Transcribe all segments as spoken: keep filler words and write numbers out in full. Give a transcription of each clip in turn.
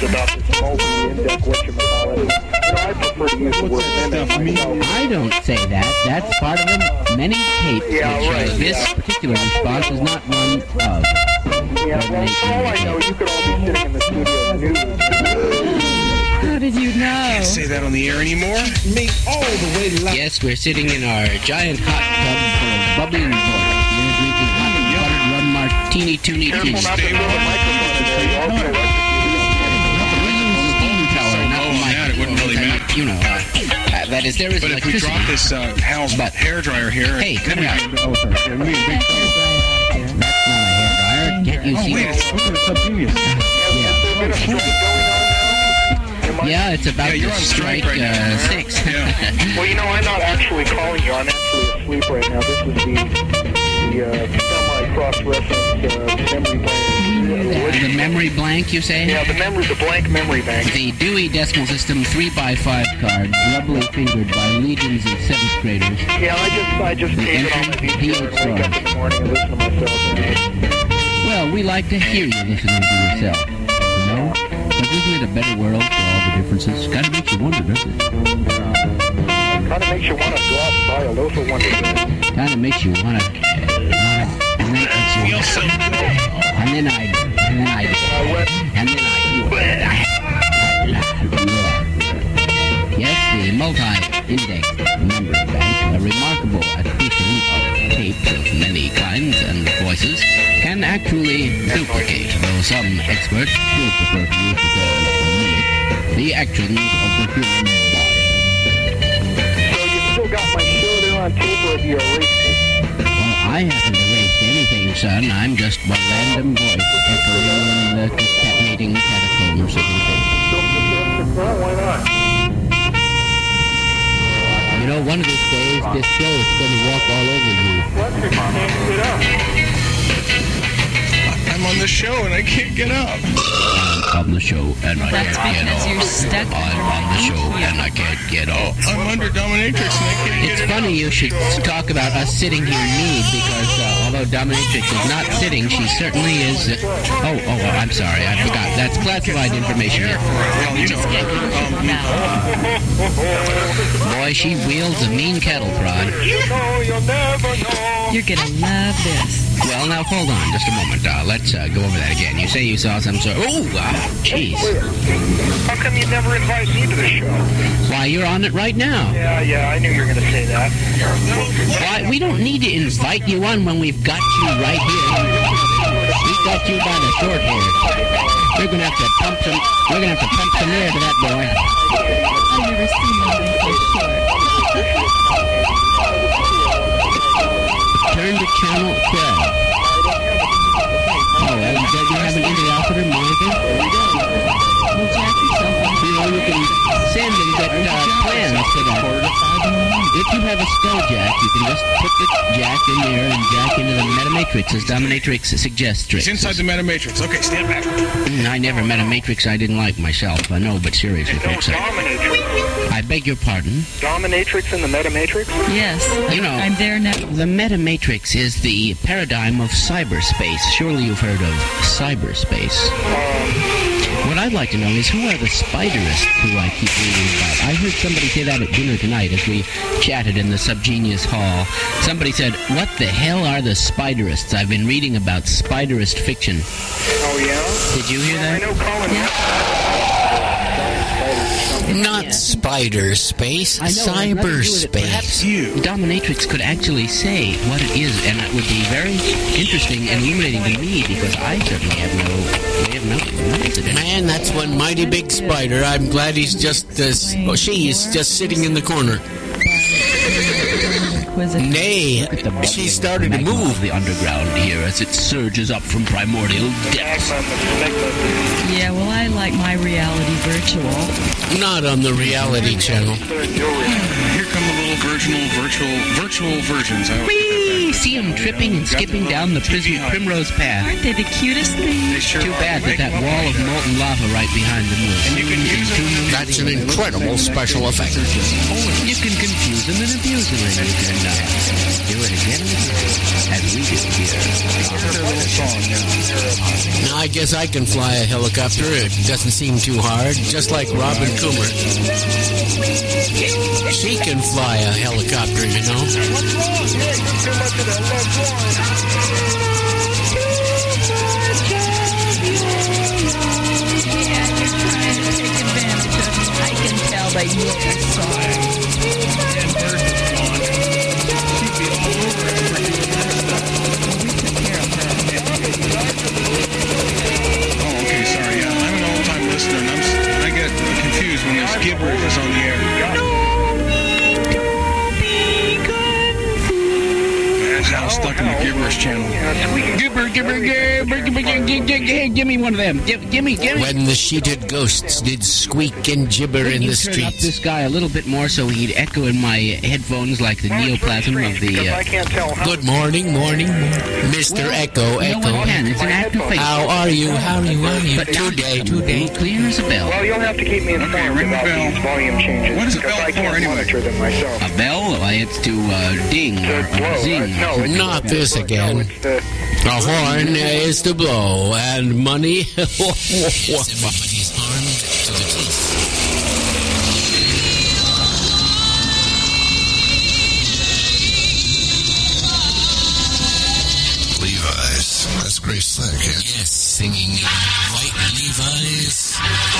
news about this multi-index whatchamacallit. You know, I prefer to use the word mimic myself. I don't say that. That's part of the many tapes. Yeah, which, right, uh, this yeah. particular response is not one of. Yeah, well, for all I know, you could all be sitting in the studio news. How did you know? Can't say that on the air anymore. Me all the way live. Yes, we're sitting in our giant hot tub full of bubbling water. We're drinking hot buttered rum martini toonie tea. Careful not to throw the microphone in there. You also Steam tower, not the Oh, that, it wouldn't really matter. You know, uh, that is, there is But if we electricity. drop this uh, Hal's But- hairdryer here... Hey, then come we here. can- Oh, sorry. Yeah, me, big That's not a hairdryer. Can't you Oh, see wait, it? it's... Look at the subgenius. Yeah, it's about Yeah, you're to on strike strike right now. uh, six. Yeah. Well, you know, I'm not actually calling you. I'm actually asleep right now. This is the the uh, semi-cross-reference uh, memory bank. The memory blank, you say? Yeah, the memory, the blank memory bank. The Dewey Decimal System three by five card, doubly fingered by legions of seventh graders. Yeah, I just I just gave it on my V C R and wake up this morning and listen to myself. And Well, we like to hear you listening to yourself. You know? But isn't it a better world for all the differences? Kind of makes you wonder, doesn't it? kind of makes you want to go out and buy a loaf of Wonder Bread. Kind of makes you want to... And then, makes you Feels so good. and then I... And then I... And then I... Yes, the multi-index memory bank, a remarkable addition of tapes of many kinds and voices, can actually duplicate, though some experts still prefer to use the term mimic, the actions of the human body. So you still got my show there on tape, or have you erased it? Well, I haven't erased anything, son. I'm just one random voice echoing in the concatenating catacombs of the day. Well, why not? You know, one of these days, this show is going to walk all over you. What? You can't get up. I'm on the show and I can't get up. I'm on the show and I That's can't get because off. you're stuck. I'm on the show and I can't get off. I'm under dominatrix and I can't get It's it funny up. you should talk about us sitting here need because uh, although Dominatrix is not sitting, she certainly is. Uh, oh, oh, well, I'm sorry, I forgot. That's classified information. Well, you know, um, Boy, she wields a mean kettle prod. You know, you'll never know. You're gonna love this. Well, now hold on just a moment. Uh, let's uh, go over that again. You say you saw some sort. Oh, uh, jeez. How come you never invite me to the show? Why, you're on it right now. Yeah, yeah, I knew you were going to say that. Why, we don't need to invite you on when we've got you right here. We've got you by the short hair. We're gonna have to pump some. We're gonna have to pump some air to that boy. I've never seen anything so short. Turn to channel twelve. Oh, well, do you have an interlocutor monitor? Well, jack yourself off. You know, you can send and get uh, plans to that. If you have a skull jack, you can just put the jack in there and jack into the Metamatrix, as Dominatrix suggests. it's inside the Metamatrix. Okay, stand back. Mm, I never met a matrix I didn't like myself. I know, but seriously, No, folks, I, Dominatrix. I beg your pardon. Dominatrix and the Metamatrix? Yes, You know- I'm there now. The Metamatrix is the paradigm of cyberspace. Surely you've heard of cyberspace. What I'd like to know is who are the spiderists who I keep reading about? I heard somebody say that at dinner tonight as we chatted in the Subgenius Hall. Somebody said, what the hell are the spiderists? I've been reading about spiderist fiction. Oh, yeah? Did you hear I that? know Colin. Not spider space, I know, it has nothing to do with it. cyberspace. Perhaps You. Dominatrix could actually say what it is, and it would be very interesting and illuminating to me because I certainly have no way of knowing. Knows it. Man, that's one mighty big spider. I'm glad he's just, uh, s- oh, she is just sitting in the corner. Inquisitor. Nay, Look at the body she of started the to magma move. of the underground here as it surges up from primordial depths. Yeah, well, I like my reality virtual. Not on the reality channel. Here come the little virginal, virtual, virtual virgins. I hope you get that back. we see them tripping and skipping down the prism, primrose path. Aren't they the cutest things? Too bad that that wall of molten lava right behind them will soon entomb them. That's an incredible special effect. You can confuse them and abuse them, and you can uh, do it again and again, as we do here. Now, I guess I can fly a helicopter. It doesn't seem too hard, just like Robin Coomer. She can fly a helicopter, you know. What's wrong? Hey, too much of that love Yeah, you're trying to take advantage of me. I can tell that you are sorry. And Bert is gone. She'd be all over it for doing that stuff. We took care of her. Oh, okay, sorry. Yeah, I'm an all-time listener, and I'm, s- I get confused when there's gibberish on the air. Now stuck in the gibberish channel. Gibber, gibber, gibber, gibber, gibber, gibber, give me one of them. Give, give me, give me. When the sheeted ghosts did squeak and gibber in you the turn up streets. this guy a little bit more so he'd echo in my headphones like the neoplasm of the... I Uh, can't tell how. Good morning, morning, morning. Mister Echo, no one Echo. can. It's an act of faith. How are you? How are you? How are you? But Today, not today. clear as a bell. Well, you'll have to keep me informed Okay, ring the about bell. these volume changes. What is a because bell I can't for, anyway? monitor them myself. A bell? Why, it's to uh, ding To or, or blow. zing. Uh, no, it's Not this no, again. it's the, A horn is to blow, and money. Everybody's armed to the teeth. Levi's. That's Grace Slick. Yeah. Yes, singing White Levi's.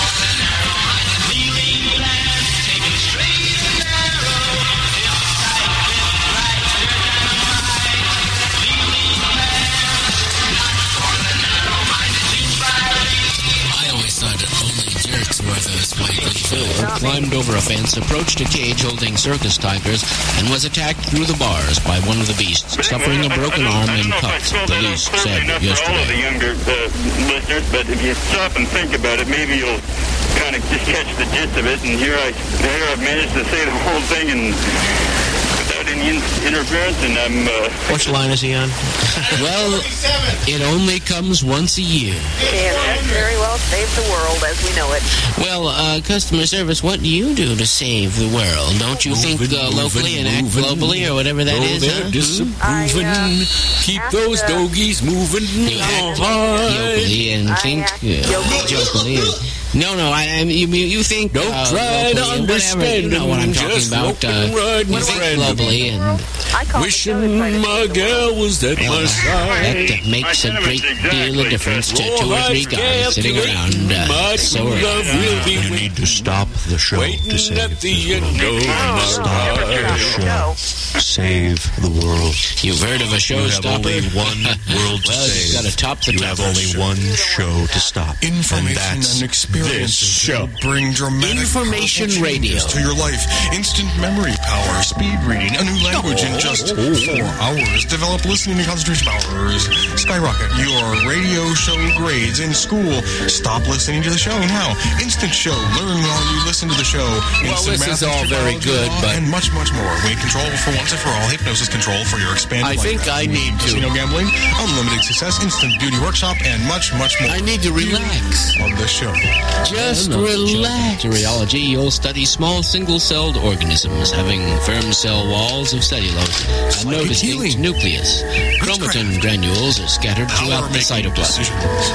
I always thought that only jerks wore those white Levi's. Climbed over a fence, approached a cage holding circus tigers, and was attacked through the bars by one of the beasts, suffering a broken arm and cuts, the least said enough for all of the yesterday. younger uh, listeners, but if you stop and think about it, maybe you'll kind of just catch the gist of it. And here I, here I've managed to say the whole thing and without any in- interference, and I'm. Uh, Which line is he on? Well, it only comes once a year. And very well save the world as we know it. Well, uh, customer service, what do you do to save the world? Don't you think uh, locally and act globally or whatever that is? they're huh? disapproving. I, uh, Keep asked, those uh, doggies moving. You act yokely and I think act uh, yokely. jokely. No, no, I, I mean, you, you think Don't uh, try to locally and whatever, understand you know what I'm them, talking just about. rope and Uh, ride, you my think friend. globally and I call Wishing it trying to my save the gal world. was at my side. that makes a great deal of difference to two or three guys sitting around uh, so early. love will be You need to stop the show to waiting save at the end of Oh, my never life. stop the show. Save the world. You've heard of a You have showstopper? only one world to Well, save. you've got to top the You top. have only one show to stop. Information and that's and experiences this show. that bring dramatic Information powerful radio. changes to your life. Instant memory power, speed reading, a new language in just four hours. Develop listening and concentration powers. Skyrocket your radio show grades in school. Stop listening to the show now. Instant show. Learn while you listen to the show. Well, Instant this is math, all very biology, good, law, but- and much, much more. Weight control for once and for all. Hypnosis control for your expanded I life. think I need to. Casino gambling, unlimited success, instant beauty workshop, and much, much more. I need to relax. On this show. Just No, relax. To rheology, you'll study small single-celled organisms having firm cell walls of cellulose and no Psychic distinct healing. nucleus. Chromatin granules are scattered throughout the cytoplasm.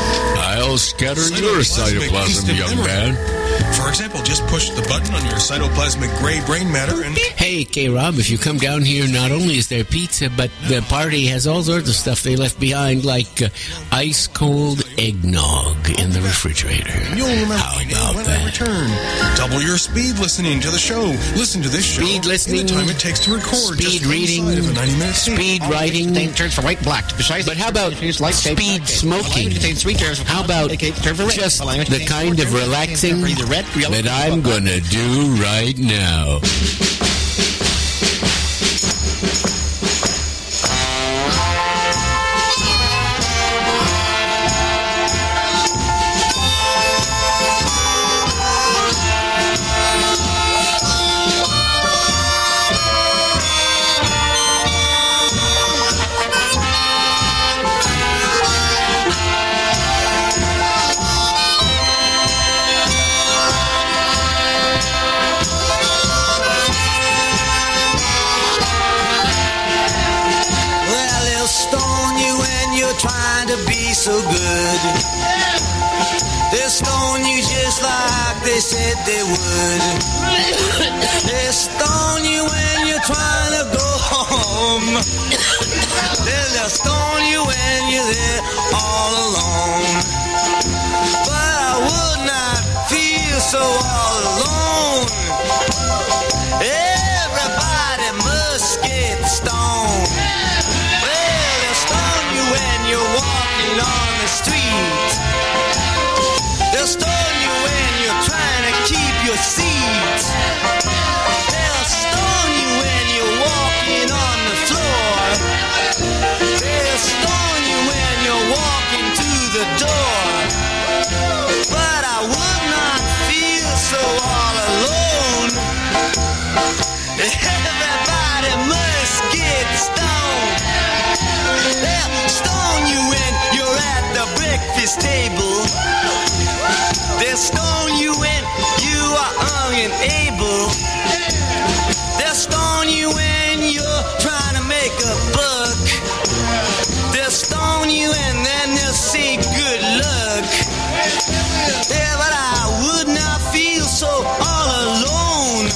I'll scatter your Cytoplasmic cytoplasm, instant young memory. man. For example, just push the button on your cytoplasmic gray brain matter and Hey, K-Rob, if you come down here, not only is there pizza, but the party has all sorts of stuff they left behind, like uh, ice-cold eggnog in the refrigerator. you'll remember How my name about when I that? return. Double your speed listening to the show. Listen to this show Speed listening, in the time it takes to record speed just reading, inside of a ninety minute speed writing. for white black. But how about speed smoking? How about just the kind of relaxing that I'm gonna do right now? they said they would. They stone you when you're trying to go home. They'll stone you when you're there all alone. But I would not feel so all alone. Everybody must get stoned. Well, they'll stone you when you're walking on the street. They'll stone you when you're trying to keep your seat. They'll stone you when you're walking on the floor. They'll stone you when you're walking to the door. But I would not feel so all alone. Everybody must get stoned. They'll stone you when you're at the breakfast table. They'll stone you when you are unable. They'll stone you when you're trying to make a buck. They'll stone you and then they'll say good luck. Yeah, but I would not feel so all alone.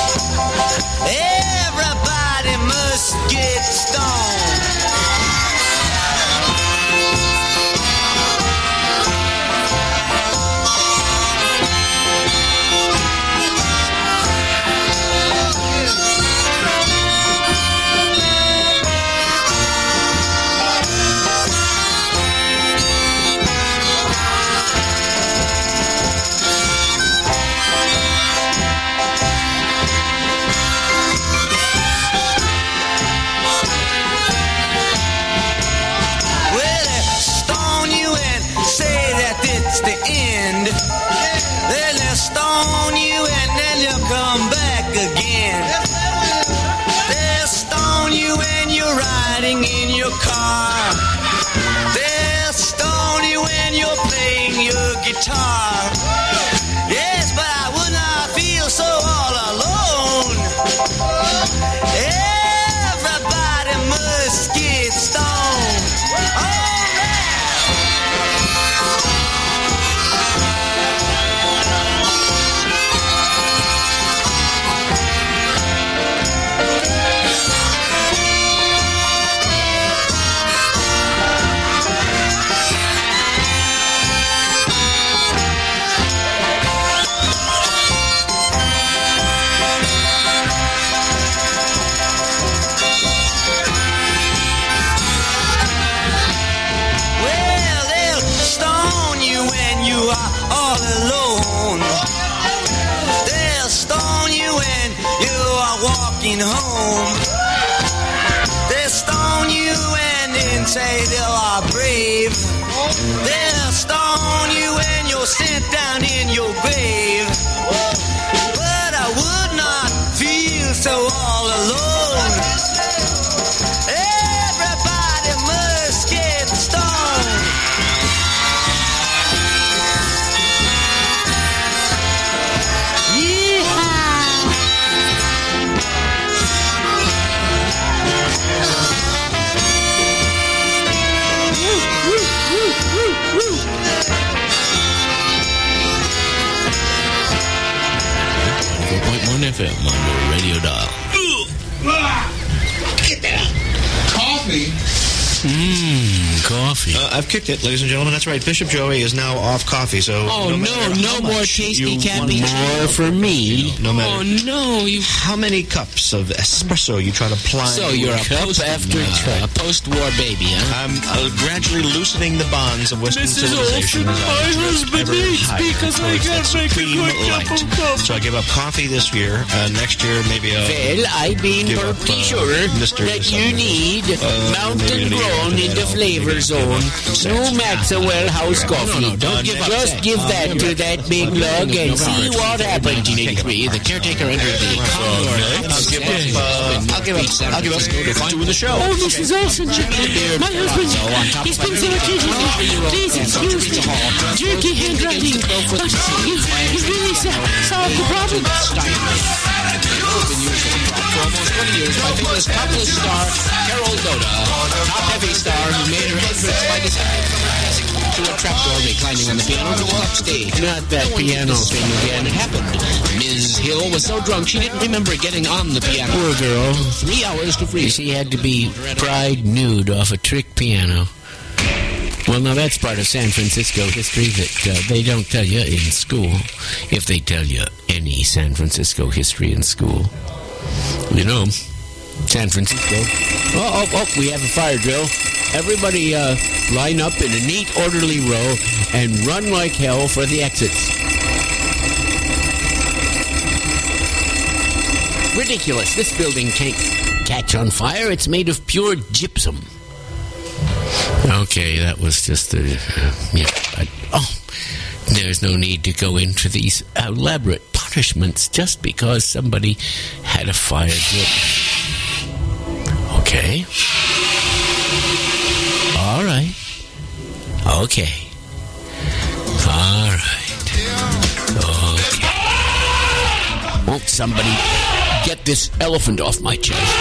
Everybody must get stoned. The end. Then they'll stone you and then you'll come back again. They'll stone you when you're riding in your car. They'll stone you when you're playing your guitar. Yes, but I would not feel so all alone. Everybody must get stoned. Oh, all alone. They'll stone you when you are walking home. They'll stone you and then say they are brave. They'll stone you when you're sent down in your grave. But I would not feel so all alone. Everybody must get stoned. four point one F M on your radio dial. Get that coffee. Mmm, coffee. Uh, I've kicked it, ladies and gentlemen. That's right. Bishop Joey is now off coffee. So oh no, no, no more tasty cabbage. More for me. No matter. Oh no, you. How many cups of espresso you try to ply? So you're a post after uh, a post-war baby, huh? I'm uh, gradually loosening the bonds of Western This is civilization. often my husband eats because I can't make a good cup of coffee. So I give up coffee this year. Uh, next year, maybe. Uh, well, I've been give pretty up, uh, sure Mister that you something. need Uh, mountain maybe grown in the flavor zone. New Maxwell House Coffee. No, no, don't give up Just that. give Uh, that to that big lug and see what happens. nineteen eighty-three, the caretaker entered the Commodore. I'll give up. Uh, I'll give up. I'll give up doing the show. Oh, this is awesome, Jimmy. My husband, he's been so attentive. Please excuse me. Jerky handwriting. But you, you really so- solved the problem. Been used for almost twenty years by famous topless star Carol Doda, top heavy star who made her entrance by design from her classic to a trapdoor reclining on the piano to walk stage. Not that piano thing again. When it happened, Miz Hill was so drunk she didn't remember getting on the piano. Poor girl. Three hours to free. She had to be pried nude off a trick piano. Well, now that's part of San Francisco history that uh, they don't tell you in school, if they tell you any San Francisco history in school. You know, San Francisco. Oh, oh, oh, we have a fire drill. Everybody uh, line up in a neat, orderly row and run like hell for the exits. Ridiculous. This building can't catch on fire. It's made of pure gypsum. Okay, that was just a... Uh, yeah, I, oh, there's no need to go into these elaborate punishments just because somebody had a fire drill. Okay. All right. Okay. All right. Okay. Won't somebody get this elephant off my chest?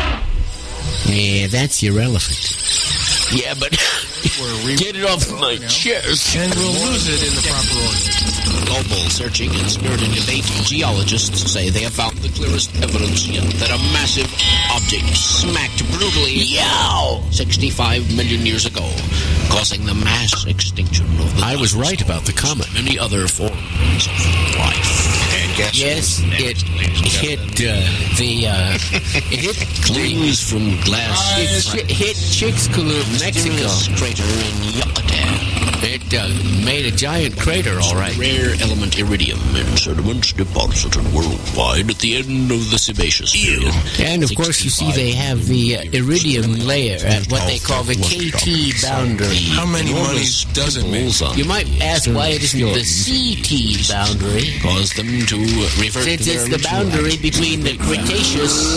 Yeah, that's your elephant. Yeah, but get it off my chest. And we'll lose it in the proper order. Global searching and spirited debate, geologists say they have found the clearest evidence yet that a massive object smacked brutally yow sixty-five million years ago, causing the mass extinction of the I was right about the comet. Many other forms of life. Yes, it hit uh, the uh, it hit rings from glass. It hit Chicxulub, Mexico. Crater in Yucatan. It uh, made a giant crater, all right. Rare element iridium in sediments deposited worldwide at the end of the Sebaceous period. And of course, you see they have the uh, iridium layer at what they call the K T boundary. How many monies does it make? You might ask why it isn't the C T boundary. Cause them to revert Since to it's their the boundary between the Cretaceous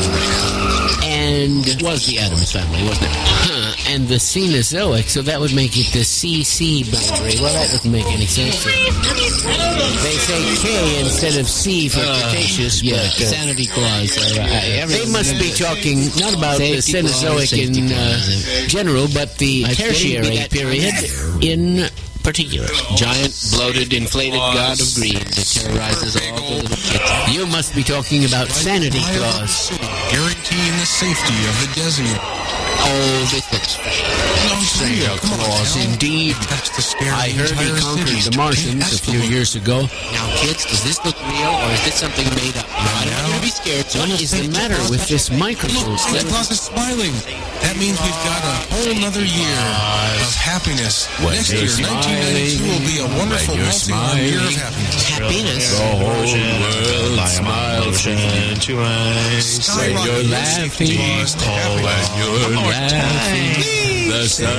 and was the Addams family, wasn't it? Huh, and the Cenozoic, so that would make it the C C boundary. Well, that doesn't make any sense. They say K instead of C for Uh, Cretaceous, yeah, but uh, sanity clause. Uh, uh, they must be talking not about the Safety clause, Cenozoic in safety uh, clause. general, but the I think tertiary that- period in particular. Giant, bloated, inflated god of greed that terrorizes all the little kids. You must be talking about sanity clause. Guaranteeing the safety of the desert. Oh, this looks Santa Claus, indeed. That's the scary I heard he entire conquered city. the Martians a few years ago. Now, kids, does this look real or is this something made up? I don't want you to be scared. So What is the matter with this microphone? Look, Santa Claus is smiling. That means we've got a whole nother year of happiness. When Next you're year, nineteen ninety-two, will be a wonderful, you're healthy one year of happiness. Happiness. The whole world smiles to eyes. when you're laughing. Oh, when you're laughing. The sun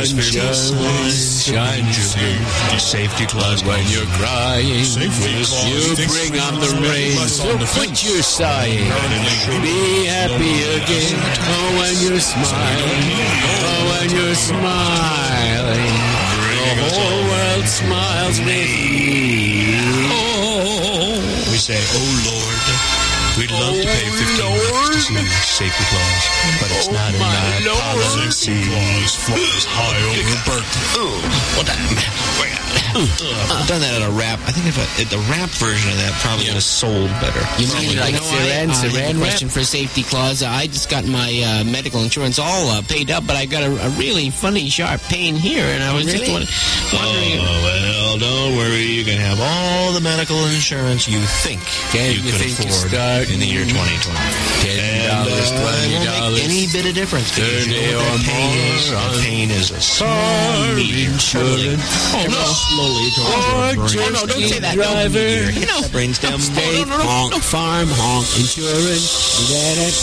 shines through. Safety clause. When you're crying, you bring on the rain. So quit your sighing. Be happy again. Oh, when you're smiling. Oh, when you're smiling. The whole world smiles with you. Oh, We say, oh Lord, we'd love to pay fifteen bucks to see safety clause, but it's not in our policy. Claus flies high over Berkeley. What the? I've done that at a rap. I think if, I, if the rap version of that probably would have sold better. You mean like You know, Saran, I, I have Saran a wrap? question for safety clause. I just got my uh, medical insurance all uh, paid up, but I got a, a really funny sharp pain here, and I was just Really? wondering. wondering Oh, well, don't worry. You can have all the medical insurance you think Can you you could think you afford start in the year twenty twenty. ten And, dollars, uh, twenty it won't make dollars. any bit of difference. because you thirty know what or that pain is. more That on pain is a car insurance. Oh, no. Slowly towards Or your brain. just Oh, no, don't say that. driver. Don't you know. brainstem. State no, no, no, honk, no. farm honk, insurance. You get it?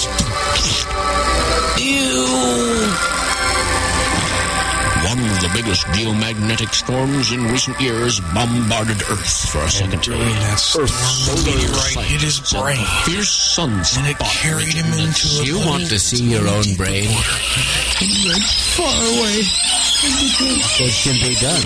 One of the biggest geomagnetic storms in recent years bombarded Earth for a second time. During that storm, the meteorite hit his brain, Fierce sunspot and it carried him into a You want to see your own brain? far away. It can be done.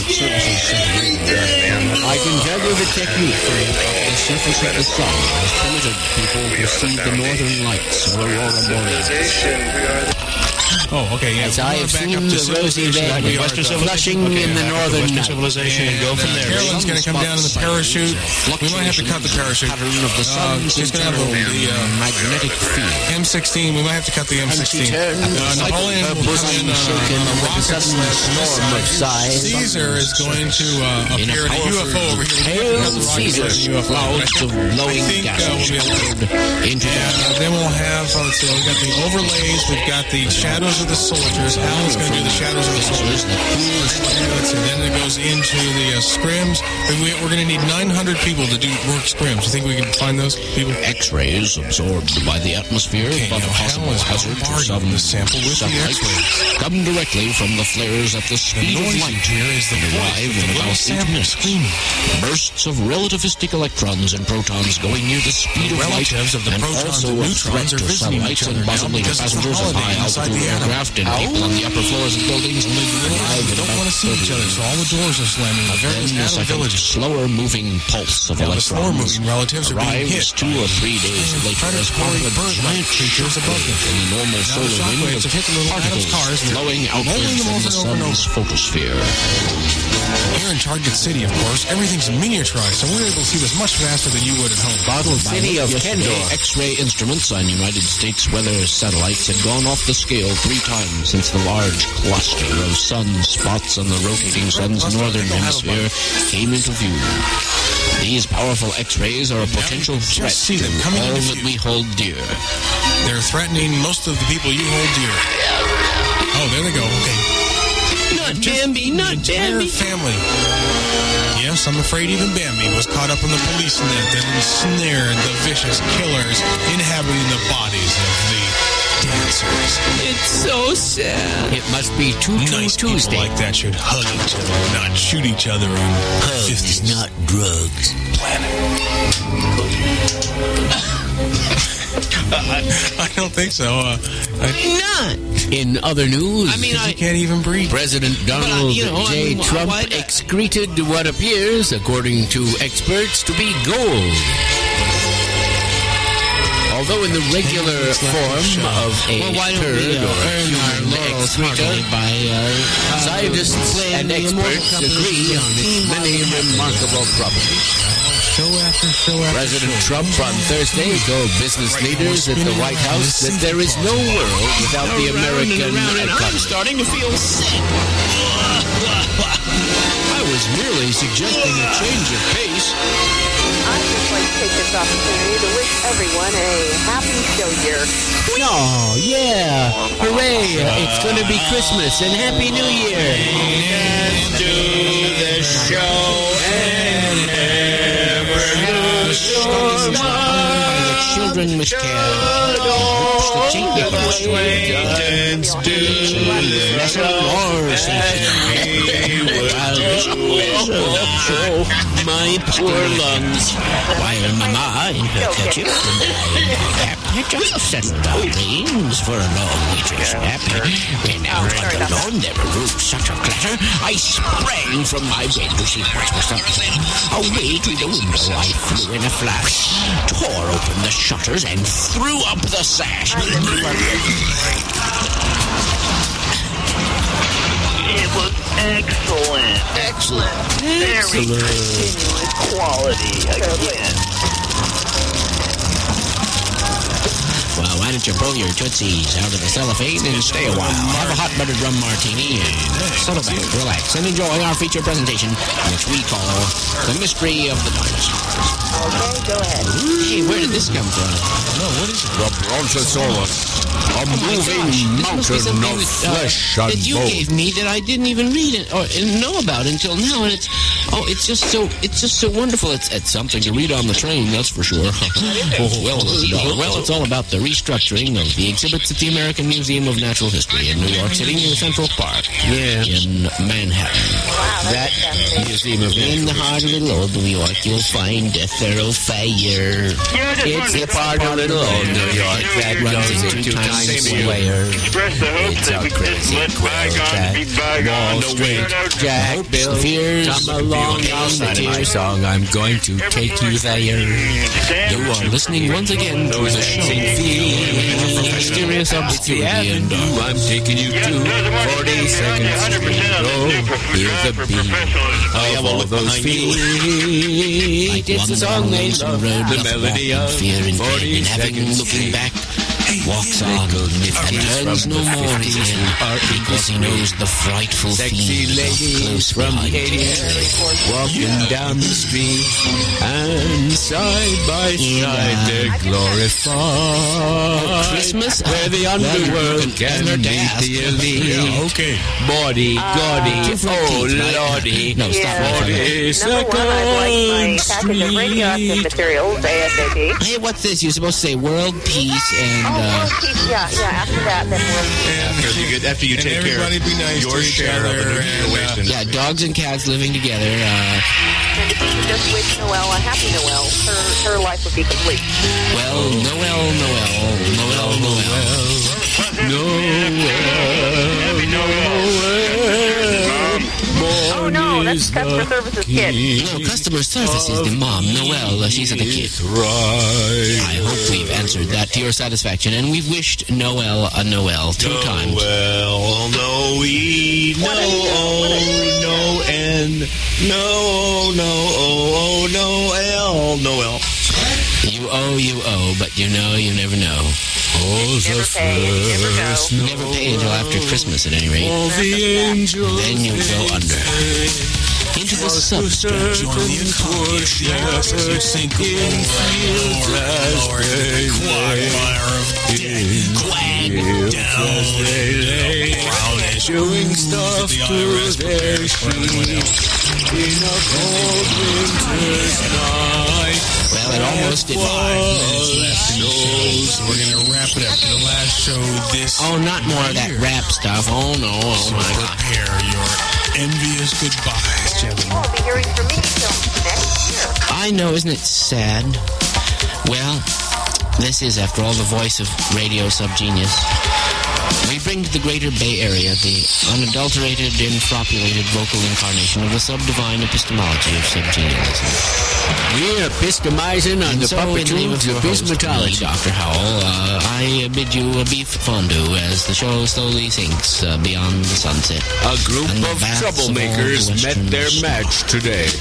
I can tell you the technique. The surface of the sun has permitted people to see the northern lights of aurora borealis. Oh, okay, yeah. As I have seen the rosy bed, Like Western flushing civilization? in the Okay, northern Western night. civilization and go from Uh, there. Carolyn's going to come down in the parachute. We might have to cut the parachute. Pattern of the Uh, sun's she's going to have the, the uh, magnetic field. M sixteen. We might have to cut the M sixteen. turns Uh, Napoleon her will come bosom in uh, shaken on a with a rocket sudden sled from this storm of side. sighs. Caesar is going to uh, In a appear in a U F O over here. Hail We have to rocket Caesar. sled U F O. Clouds of glowing I think uh, we'll gases be able to into And uh, then we'll have, uh, let's see, we've got the overlays, we've got the shadows of the soldiers. Alan's going to do the shadows of the soldiers. And let's see, then it goes into the uh, scrims. And we, we're going to need nine hundred people to do work scrims. You think we can find those people? X-rays absorbed by the atmosphere Okay, above now possible Hal is hazard to bombarding some the sample with the sunlight X-rays. come directly from the flares at the The speed of noise light you hear is the and voice arrive of in the little about eight sample minutes. screaming. Bursts of relativistic electrons and protons going near the speed The of light relatives of the and protons also and a neutrons threat are to visiting satellites each and other now possibly to because it's a passengers of holiday high inside altitude the atom. aircraft and people on the upper floors of buildings The arrive little in don't about want to see each other, so all the doors are slamming. The various then the atom second villages. slower moving pulse of Now, the electrons slower-moving relatives are being hit arrives two or three days by later as part of a predatory giant bird-like creatures above them. in the normal Now, the solar wind shockwaves of have hit the little particles Adam's cars and they're flowing outward rolling them from over the and over and sun's photosphere. Here in Target City, of course, everything's miniaturized, so we're able to see this much faster than you would at home. Bottled by City of yesterday, Kendor. X-ray instruments on United States weather satellites had gone off the scale three times since the large cluster of sunspots on the rotating sun's northern hemisphere came into view. These powerful X-rays are a potential just threat see to them coming all into that view. we hold dear. They're threatening most of the people you hold dear. Oh, there they go. Okay. Not Bambi, not Entire Bambi. family. Yes, I'm afraid even Bambi was caught up in the police net that ensnared the vicious killers inhabiting the bodies of the dancers. It's so sad. It must be Tutu Nice Tuesday. people like that should hug each other, not shoot each other in fifties. Hugs, not drugs. I don't think so. Uh, I, Not. In other news, I mean, you I. can't even breathe. President Donald you know, I J. mean, Trump why- excreted what appears, according to experts, to be gold. Although in the regular form of a Well, why don't turd we uh, or earn our human laurels excreta, heartily by uh, scientists playing and the immortal experts company agree on its team many while we remarkable properties. Show after show after President show. Trump on Thursday told business leaders at the White House that there is no world without the American around, and I'm economy. starting to feel sick. I was merely suggesting a change of pace. I'd just like to take this opportunity to wish everyone a happy show year. Oh, yeah. Hooray. It's going to be Christmas and Happy New Year. Let's do the show and never lose your mind. Children with care. The children Acquaintance do the show. My poor lungs. While Mama in her kerchief and I had just settled our dreams for a long winters nap, when out on the lawn there arose such a clatter, I sprang from my bed to see what was up. Away to the window I flew in a flash, tore open the shutters and threw up the sash. It was excellent. Excellent. Very continuous quality again. Well, why don't you pull your tootsies out of the cellophane and stay a while? Have a hot buttered rum martini and settle back, relax, and enjoy our feature presentation, which we call The Mystery of the Dinosaurs. Okay, go ahead. Hey, where did this come from? No, what is it? The Brontosaurus, a moving mountain of flesh and that you bone. gave me that I didn't even read it or know about until now, and it's oh, it's just so it's just so wonderful. It's It's something to read on the train, that's for sure. Oh, well, it's all, well, it's all about the restructuring of the exhibits at the American Museum of Natural History in New York City near Central Park. Yeah. In Manhattan. that museum of In the heart of little old New York, you'll find a thoroughfare. It's the part of little old New York that runs into Times Square. Express the hope It's that a we can crazy let bygones be bygones. Wall No way. Street, Jack, Bill, Fears, come along on the tear song. I'm going to take you there. You are listening once again to the show Mysterious obscurity and Avenue I'm taking you to. forty-second Street. Oh, hear the beat of all those feet. like It's one the song they lonesome love. road The doth melody walk in of fear and pain, and having forty-second looking Street. back, walks on and turns no more his head, because he knows the frightful Sexy fiend ladies close from behind eighty him. walking down the street, and side by side they're glorified. Christmas? Where the Well, underworld you can can meet ask. the elite. Yeah, okay. Body, gaudy, Different oh teeth, right? lordy. No, stop right Number forty-second one, I'd like my package of radioactive Street. materials ASAP. Hey, what's this? You're supposed to say world peace and Oh, uh, world peace. Yeah, yeah. After that, then world peace. After you, get, after you And take care everybody of be nice your to each share of other the nuclear and, waste uh, industry. yeah, dogs and cats living together. Uh, And if you could just wish Noelle a happy Noel, her her life would be complete. well, Noel, Noel, Noel, Noel. Happy Noel. Oh no, that's customer services kid. No, customer service is the mom, Noel. Uh, she's the kid. I hope we've answered that to your satisfaction, and we've wished Noel a Noel two times. Well, no E, no O, no N, no, no O, no L, no L. You owe, you owe, but you know, you never know. Oh, Never pay, never go. Never pay until after Christmas, at any rate. all the angels. Then you go under. Into the substance. Join the economy of the earth as you sink lower and lower and lower into the quagmire of debt. Quag. Down the brown as you Doing move stuff the to I R S their prepares for everyone else. in a cold winter's night. Well, it almost did. Minutes left in the show, so we're going to wrap it up to the last show this Oh, not more of that rap stuff. Oh, no. Oh, So my God. prepare your envious goodbyes, You gentlemen. won't be hearing from me till next year. I know, isn't it sad? Well, this is, after all, the voice of Radio Subgenius. We bring to the greater Bay Area the unadulterated, infropulated vocal incarnation of the subdivine epistemology of subgenialism. We're epistomizing on And the so, in the name puppetoons of your of host, me, epistemology. Doctor Howell, uh, I bid you a beef fondue as the show slowly sinks uh, beyond the sunset. A group And the of baths of all the troublemakers met western their snow. match today.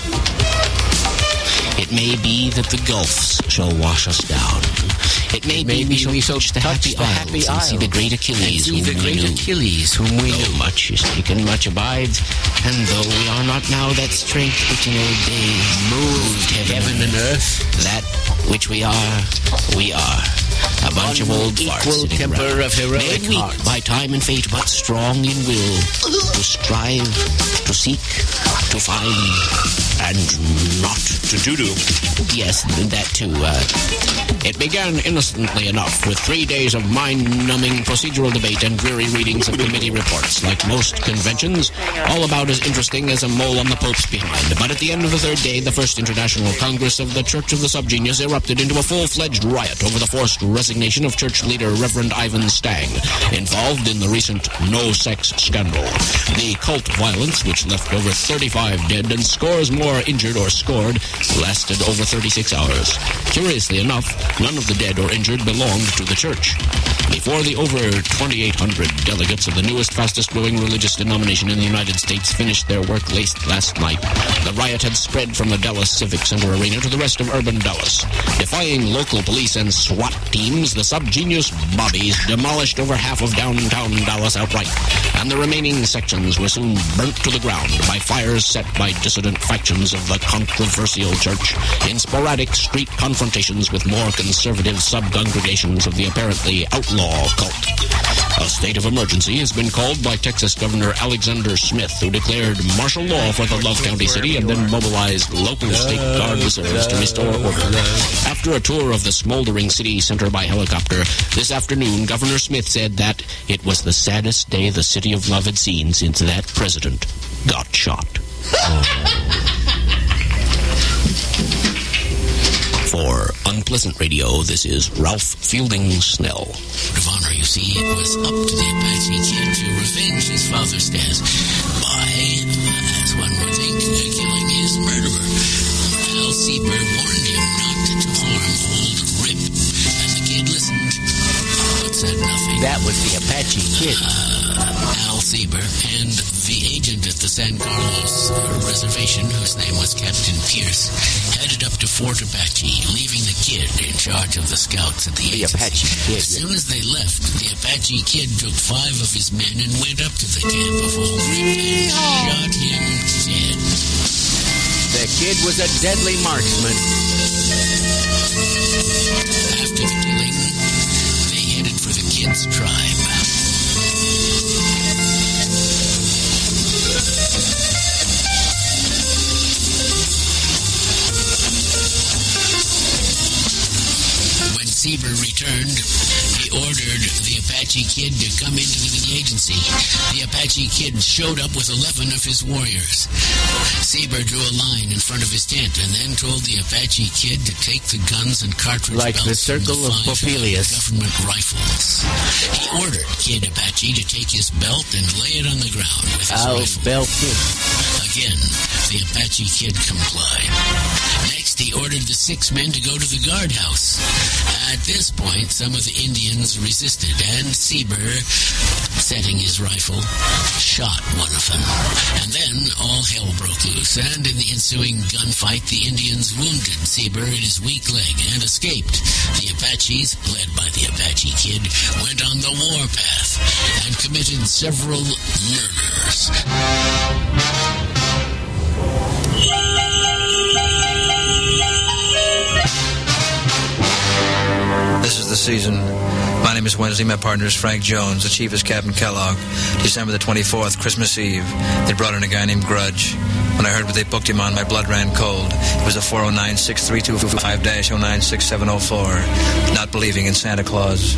It may be that the gulfs shall wash us down. It may, may be we be shall we shall touch the touch happy the isles happy and see the isles great Achilles, and see whom the we great knew. Achilles, whom we Though knew. much is taken, much abides, and though we are not now that strength which in old days moved heaven, Heaven and earth. that which we are, we are. A bunch of old farts Equal sitting temper around. of heroic Made weak hearts. by time and fate, but strong in will, to strive, to seek, to find, and not to do-do. Yes, that too. Uh, it began innocently enough with three days of mind-numbing procedural debate and dreary readings of committee reports. Like most conventions, all about as interesting as a mole on the Pope's behind. But at the end of the third day, the First International Congress of the Church of the Subgenius erupted into a full-fledged riot over the forced resignation of church leader Reverend Ivan Stang, involved in the recent no-sex scandal. The cult violence, which left over thirty-five dead and scores more injured or scored, lasted over thirty-six hours. Curiously enough, none of the dead or injured belonged to the church. Before the over twenty-eight hundred delegates of the newest, fastest-growing religious denomination in the United States finished their work late last night, the riot had spread from the Dallas Civic Center arena to the rest of urban Dallas. Defying local police and SWAT teams, the Subgenius bodies demolished over half of downtown Dallas outright, and the remaining sections were soon burnt to the ground by fires set by dissident factions of the controversial church in sporadic street confrontations with more conservative sub-congregations of the apparently outlaw cult. A state of emergency has been called by Texas Governor Alexander Smith, who declared martial law for the Love County city and then mobilized local state guard reserves to restore order. After a tour of the smoldering city center by helicopter, this afternoon, Governor Smith said that it was the saddest day the city of Love had seen since that president got shot. For Unpleasant Radio, this is Ralph Fielding Snell. Of honor, you see, it was up to the Apache kid to revenge his father's death by, as one would think, killing his murderer. Al Sieber warned him not to harm old Rip, and the kid listened. That was the Apache Kid. Uh, Al Sieber and the agent at the San Carlos reservation, whose name was Captain Pierce, headed up to Fort Apache, leaving the kid in charge of the scouts at the, the agency. Apache Kid. As soon as they left, the Apache Kid took five of his men and went up to the camp of Old Rip and shot him dead. The kid was a deadly marksman. After the killing, they headed for the kid's tribe. When Sieber returned, he ordered the Apache Kid to come into the agency. The Apache Kid showed up with eleven of his warriors. Sieber drew a line in front of his tent and then told the Apache Kid to take the guns and cartridge like belts the circle from the of five Popelius. government rifles. He ordered Kid Apache to take his belt and lay it on the ground with his Oh, rifle. Bell Kid. Again, the Apache Kid complied. Next, he ordered the six men to go to the guardhouse. At this point, some of the Indians resisted, and Sieber, setting his rifle, shot one of them. And then all hell broke loose, and in the ensuing gunfight, the Indians wounded Sieber in his weak leg and escaped. The Apaches, led by the Apache Kid, went on the warpath and committed several murders. This is the season. My name is Wednesday. My partner is Frank Jones. The chief is Captain Kellogg. December the twenty-fourth, Christmas Eve. They brought in a guy named Grudge. When I heard what they booked him on, my blood ran cold. It was a four oh nine, six three two five oh nine six seven oh four. Not believing in Santa Claus.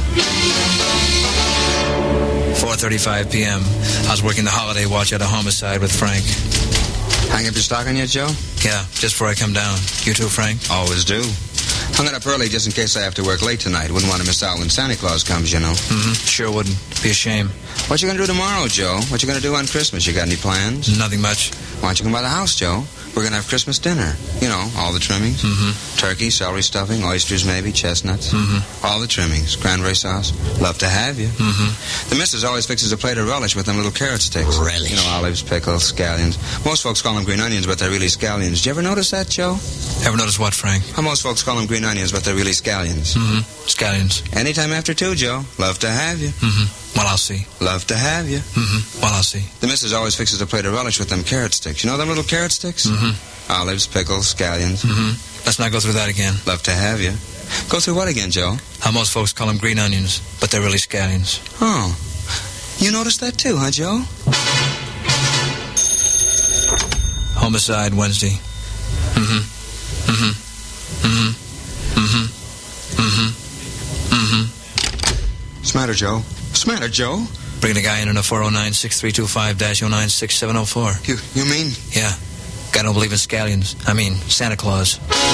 four thirty-five p.m. I was working the holiday watch at a homicide with Frank. Hang up your stocking yet, Joe? Yeah, just before I come down. You too, Frank? Always do. Hung it up early just in case I have to work late tonight. Wouldn't want to miss out when Santa Claus comes, you know. Mm-hmm. Sure wouldn't. Be a shame. What you gonna do tomorrow, Joe? What you gonna do on Christmas? You got any plans? Nothing much. Why don't you come by the house, Joe? We're gonna have Christmas dinner. You know, all the trimmings. Mm-hmm. Turkey, celery stuffing, oysters maybe, chestnuts. Mm-hmm. All the trimmings. Cranberry sauce. Love to have you. Mm-hmm. The missus always fixes a plate of relish with them little carrot sticks. Relish. You know, olives, pickles, scallions. Most folks call them green onions, but they're really scallions. Did you ever notice that, Joe? Ever notice what, Frank? How most folks call them green onions, but they're really scallions. Mm-hmm. Scallions. Anytime after two, Joe. Love to have you. Mm-hmm. Well, I'll see. Love to have you. Mm-hmm. Well, I'll see. The missus always fixes a plate of relish with them carrot sticks. You know them little carrot sticks? Mm-hmm. Olives, pickles, scallions. Mm-hmm. Let's not go through that again. Love to have you. Go through what again, Joe? How most folks call them green onions, but they're really scallions. Oh. You noticed that too, huh, Joe? Homicide Wednesday. Mm-hmm. Mm-hmm. Mm-hmm. Mm-hmm. Mm-hmm. Mm-hmm. What's the matter, Joe? What's the matter, Joe? Bringing a guy in on a four oh nine, six three two five oh nine six seven oh four. You you mean? Yeah. Guy don't believe in scallions. I mean, Santa Claus.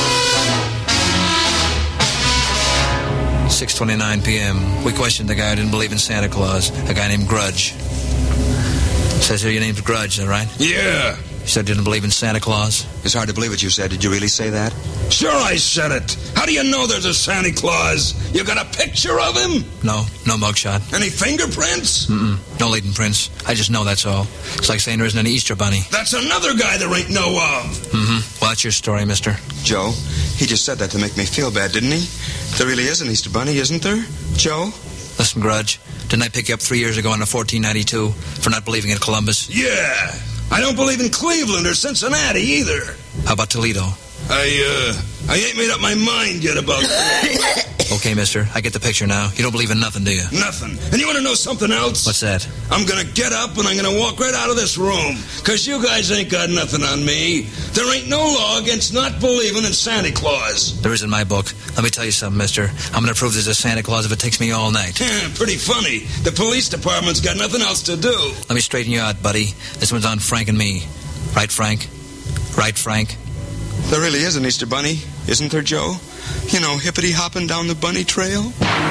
six twenty-nine p.m. We questioned the guy who didn't believe in Santa Claus, a guy named Grudge. Says here your name's Grudge, is that right? Yeah. You said you didn't believe in Santa Claus? It's hard to believe what you said. Did you really say that? Sure I said it. How do you know there's a Santa Claus? You got a picture of him? No, no mugshot. Any fingerprints? Mm-mm. No leading prints. I just know that's all. It's like saying there isn't any Easter Bunny. That's another guy there ain't no of. Mm-hmm. Well, that's your story, mister. Joe, he just said that to make me feel bad, didn't he? There really is an Easter Bunny, isn't there? Joe? Listen, Grudge, didn't I pick you up three years ago on a fourteen ninety-two for not believing in Columbus? Yeah. I don't believe in Cleveland or Cincinnati either. How about Toledo? I, uh, I ain't made up my mind yet about that. Okay, mister, I get the picture now. You don't believe in nothing, do you? Nothing. And you want to know something else? What's that? I'm going to get up and I'm going to walk right out of this room. Because you guys ain't got nothing on me. There ain't no law against not believing in Santa Claus. There is in my book. Let me tell you something, mister. I'm going to prove there's a Santa Claus if it takes me all night. Pretty funny. The police department's got nothing else to do. Let me straighten you out, buddy. This one's on Frank and me. Right, Frank? Right, Frank? There really is an Easter Bunny, isn't there, Joe? You know, hippity-hopping down the bunny trail.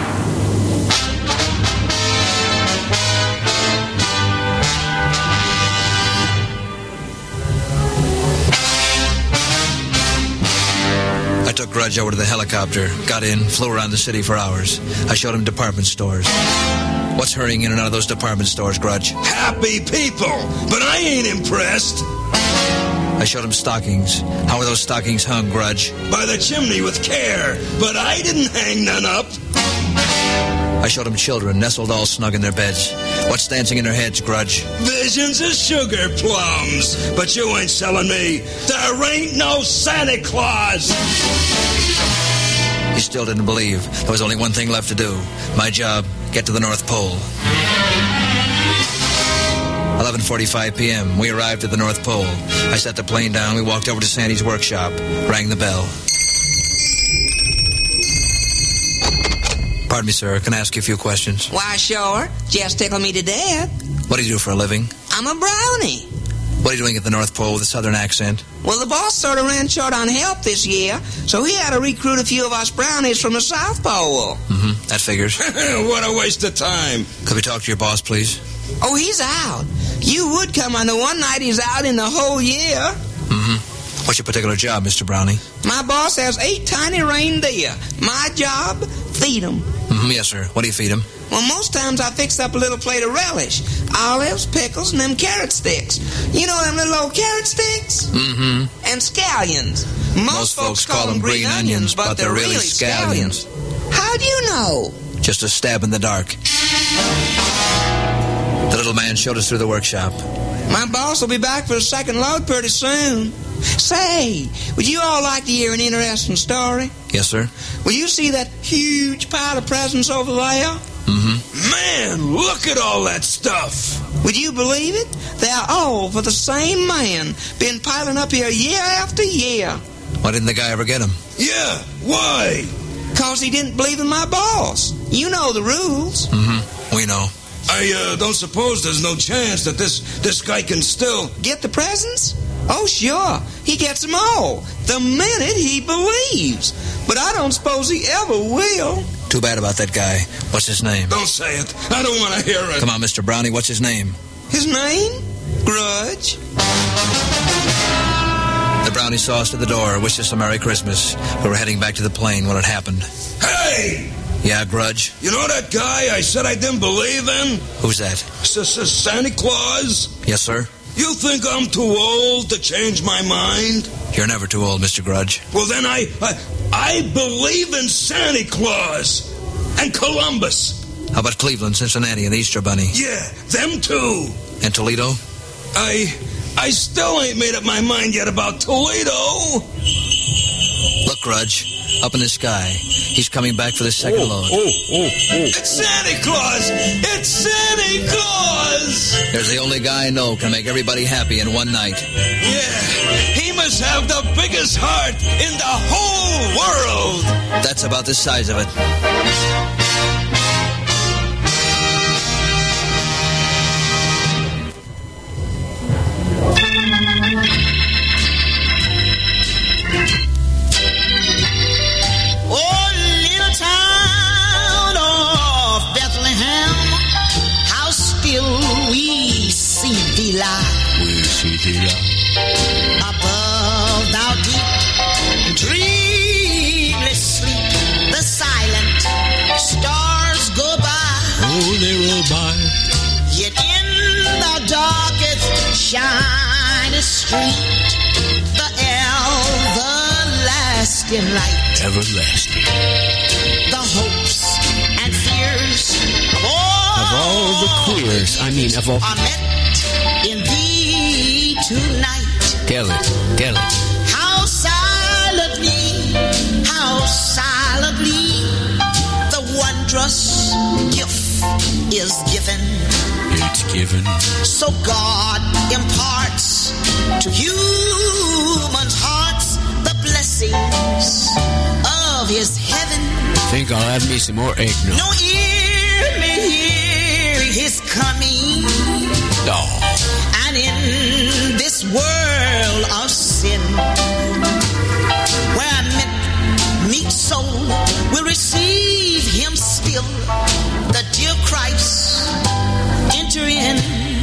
I took Grudge over to the helicopter, got in, flew around the city for hours. I showed him department stores. What's hurrying in and out of those department stores, Grudge? Happy people, but I ain't impressed. I showed him stockings. How were those stockings hung, Grudge? By the chimney with care, but I didn't hang none up. I showed him children nestled all snug in their beds. What's dancing in their heads, Grudge? Visions of sugar plums, but you ain't selling me. There ain't no Santa Claus. He still didn't believe. There was only one thing left to do. My job, get to the North Pole. eleven forty-five p.m. We arrived at the North Pole. I set the plane down. We walked over to Sandy's workshop. Rang the bell. Pardon me, sir. Can I ask you a few questions? Why, sure. Just tickle me to death. What do you do for a living? I'm a brownie. What are you doing at the North Pole with a southern accent? Well, the boss sort of ran short on help this year, so he had to recruit a few of us brownies from the South Pole. Mm-hmm. That figures. What a waste of time. Could we talk to your boss, please? Oh, he's out. You would come on the one night he's out in the whole year. Mm-hmm. What's your particular job, Mister Brownie? My boss has eight tiny reindeer. My job, feed them. Mm-hmm. Yes, sir. What do you feed them? Well, most times I fix up a little plate of relish. Olives, pickles, and them carrot sticks. You know them little old carrot sticks? Mm-hmm. And scallions. Most, Most folks call them green onions, but they're really scallions. How do you know? Just a stab in the dark. The little man showed us through the workshop. My boss will be back for a second load pretty soon. Say, would you all like to hear an interesting story? Yes, sir. Will you see that huge pile of presents over there? Mm-hmm. Man, look at all that stuff. Would you believe it? They're all for the same man. Been piling up here year after year. Why didn't the guy ever get them? Yeah, why? Because he didn't believe in my boss. You know the rules. Mm-hmm. We know. I uh, don't suppose there's no chance that this, this guy can still... Get the presents? Oh, sure. He gets them all. The minute he believes. But I don't suppose he ever will. Too bad about that guy. What's his name? Don't say it. I don't want to hear it. Come on, Mister Brownie. What's his name? His name? Grudge. The Brownie saw us to the door, wished us a Merry Christmas. We were heading back to the plane when it happened. Hey! Yeah, Grudge? You know that guy I said I didn't believe in? Who's that? S-s- Santa Claus? Yes, sir? You think I'm too old to change my mind? You're never too old, Mister Grudge. Well, then I, I, I believe in Santa Claus and Columbus. How about Cleveland, Cincinnati, and the Easter Bunny? Yeah, them too. And Toledo? I, I still ain't made up my mind yet about Toledo. Look, Grudge, up in the sky. He's coming back for the second oh, load. Oh, oh, oh. It's Santa Claus! It's Santa Claus! There's the only guy I know can make everybody happy in one night. Yeah, he must have the biggest heart in the whole world! That's about the size of it. We see thee lie above thou deep dreamless sleep. The silent stars go by. Oh, they roll by. Yet in the darkest shining street, the everlasting light, everlasting, the hopes and fears of all, of all the queers. I mean, of all. Are met in thee tonight. Tell it, tell it. How silently, how silently the wondrous gift is given. It's given. So God imparts to human hearts the blessings of his heaven. Think I'll have me some more eggnog. No ear may hear his coming. Oh. And in this world of sin, where meek, meek soul will receive him still, the dear Christ enter in.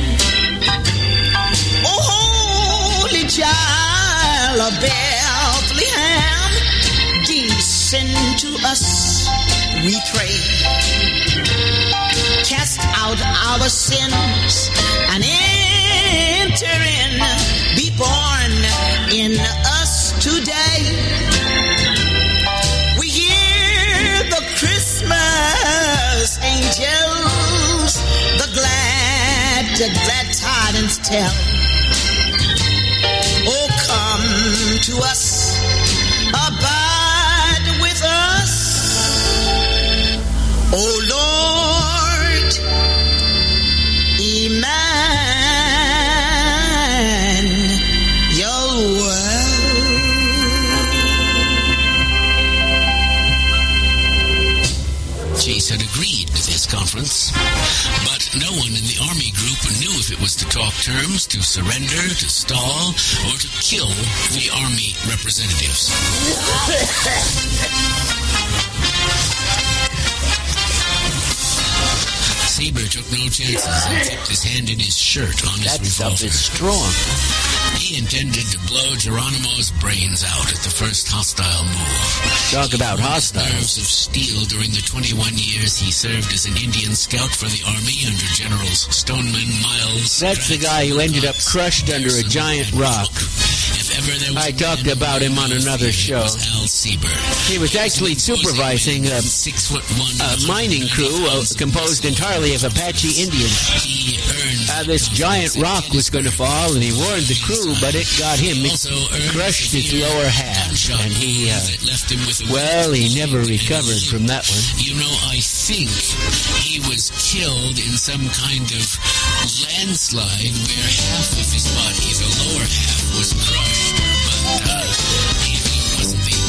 Oh, holy child of Bethlehem, descend to us, we pray. Cast our sins and enter in, be born in us today. We hear the Christmas angels, the glad, the glad tidings tell. Oh, come to us, abide with us, oh Lord, Emmanuel. Chase had agreed to this conference, but no one in the army group knew if it was to talk terms, to surrender, to stall, or to kill the army representatives. Sieber took no chances and kept his hand in his shirt on his That revolver. stuff is strong. He intended to blow Geronimo's brains out at the first hostile move. Talk about With hostile. nerves of steel during the twenty-one years he served as an Indian scout for the Army under Generals Stoneman, Miles. That's the guy who ended up crushed under a giant rock. I talked about him on another show. He was actually supervising a, a mining crew uh, composed entirely of Apache Indians. Uh, this giant rock was going to fall, and he warned the crew, but it got him. It crushed his lower half, and he, uh, well, he never recovered from that one. You know, I think he was killed in some kind of landslide where half of his body, the lower half, was crushed, but uh, he wasn't the...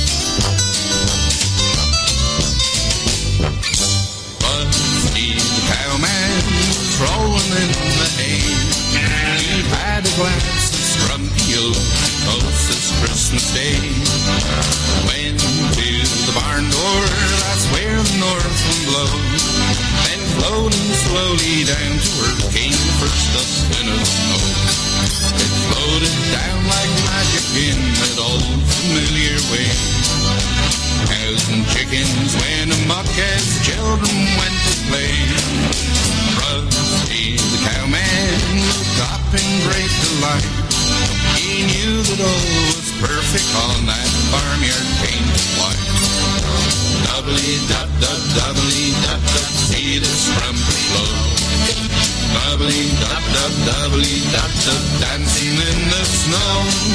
Busty the cowman was rolling in the hay. He had a glass of scrumpy old toast this Christmas Day. Went to the barn door, that's where the north wind blows. Then floating slowly down to earth came the first dusting of snow. It floated down like magic in that old familiar way. Cows and chickens went amok as children went to play. Rusty the cowman looked up in great delight. He knew that all was perfect on that farmyard painted white. Doubly dub dub doubly dub dub, see the scrumpy flow. Doubly dub dub doubly dub dub, dancing in the snow.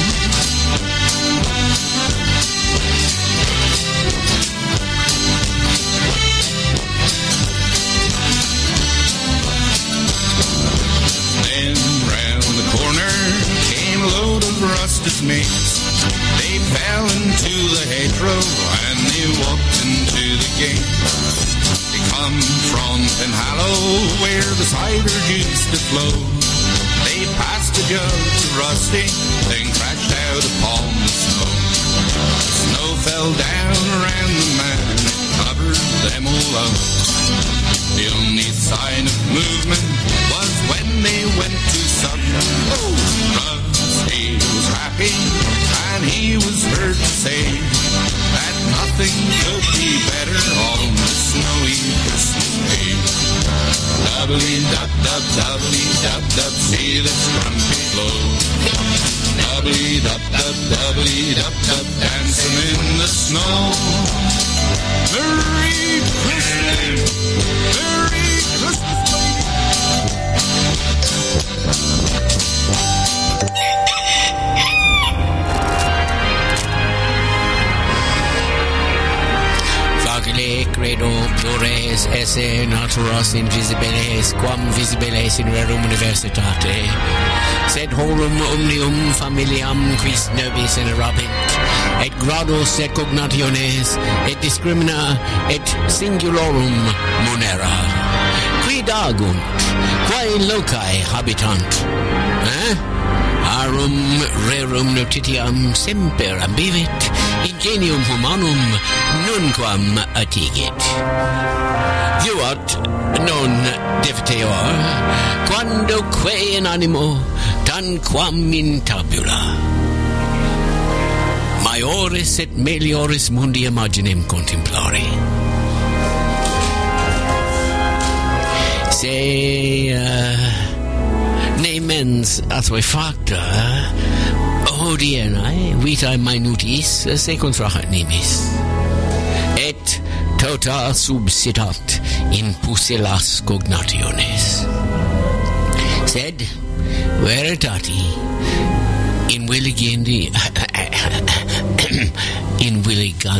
Then round the corner came a load of rusted mates. They fell into the hedgerow and they walked into the gate. They come from Penhallow where the cider used to flow. They passed a jug to Rusty, then crashed out upon the snow. The snow fell down around the man, it covered them all up. The only sign of movement was when they went to sup. Oh, Rusty was happy, and he was heard to say that nothing could be better on the snowy Christmas day. Doubly dub dub doubly dub dub, see the scrumpy flow. Doubly dub dub doubly dub dub, dancing in the snow. Merry Christmas, Merry Christmas. Facile credo plures esse naturas invisibiles quam visibiles in rerum universitate, sed horum omnium familiam quis nobis inerabint, et grados et cognationes et discrimina et singulorum munera. Quid agunt, quae locae habitant? Eh? Arum rerum notitiam semper ambivit, ingenium humanum nunquam attigit. Vivat non defteor, quando que in animo, tanquam in tabula. Maiores et meliores mundi imaginem contemplare. Se uh, ne mens atwe facta hodienae vitae minutis se contrahat nimis. Et tota subsidat in pusillas cognationes. Sed veritati in willigendi in willigan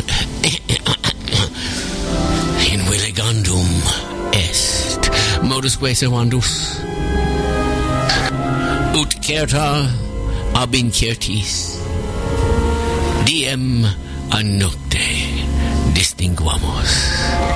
in willigandum est modusque servandus ut certa ab incertis diem a nocte distinguamos.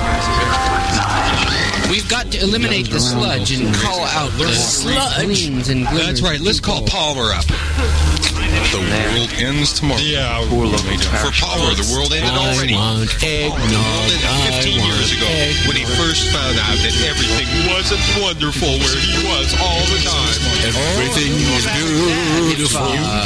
We've got to eliminate the sludge and call out the sludge. And That's right. Let's call Palmer up. The world ends tomorrow. Yeah. For Palmer, the world ended already. I want eggnog. The world ended fifteen years ago when he first found out that everything wasn't wonderful where he was all the time. Everything is beautiful.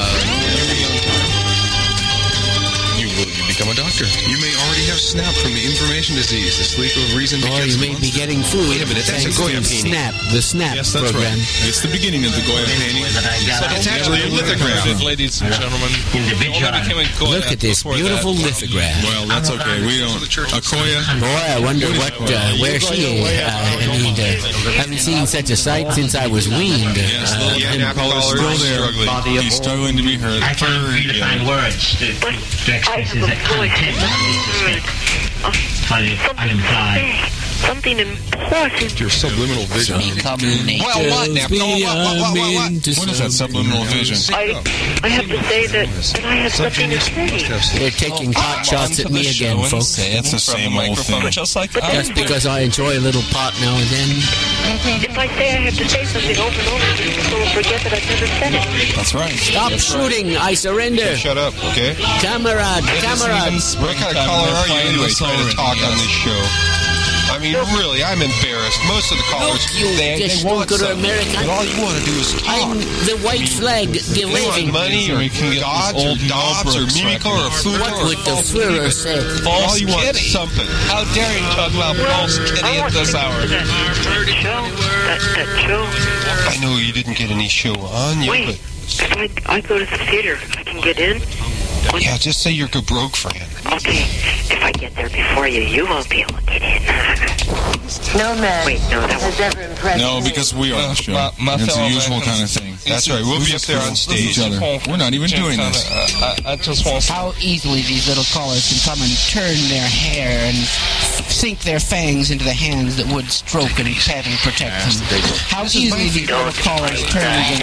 You will you become a doctor. You may already have SNAP from the information disease, the sleep of reason. Or you may be getting food. Wait a minute, that's a Goya painting. SNAP, the SNAP yes, that's program. Right. It's the beginning of the Goya painting. It's actually a lithograph. Ladies and gentlemen, look at this beautiful lithograph. Well, that's okay. We don't. Akoya. Boy, I wonder what, uh, where she is. Uh, I mean, uh, haven't seen such a sight since I was weaned. Yes, uh, little and collar's still there. He's struggling to be heard. I can't really find words to, to express his content of this speech. Unimply. Something important. Your subliminal vision. Well, what now? No, what, what, what, what, what? What is that subliminal vision? I, I have to say that, that I have something to say. They're taking pot shots at me again, folks. It's the same old thing. Just because I enjoy a little pot now and then. If I say I have to say something over and over, people will forget that I've never said it. That's right. Stop shooting. I surrender. Shut up, okay? Camarade, camarade. What kind of caller are you anyway trying to talk on this show? I mean, really, I'm embarrassed. Most of the callers, Look, you they, they want something, American. but all you want to do is talk. I'm the white flag They want money or gods or Dobbs or Mimico or Futo What or would the Führer say? All you want is something. How dare you talk about false kitty at this hour? That show, that, that show. I know you didn't get any show on yet, Wait, if I, I go to the theater, I can get in? but yeah, just say you're a broke friend. Okay, if I get there before you, you won't be able to get in. No man Wait, no, that has ever impressed No, me. because we are the show. My- my it's the fellow usual kind of Americans. thing. That's right. We'll be up there on stage. Each other. We're not even doing this. I, I just want How easily these little callers can come and turn their hair and sink their fangs into the hands that would stroke and pet and protect them. How easily these little callers turn against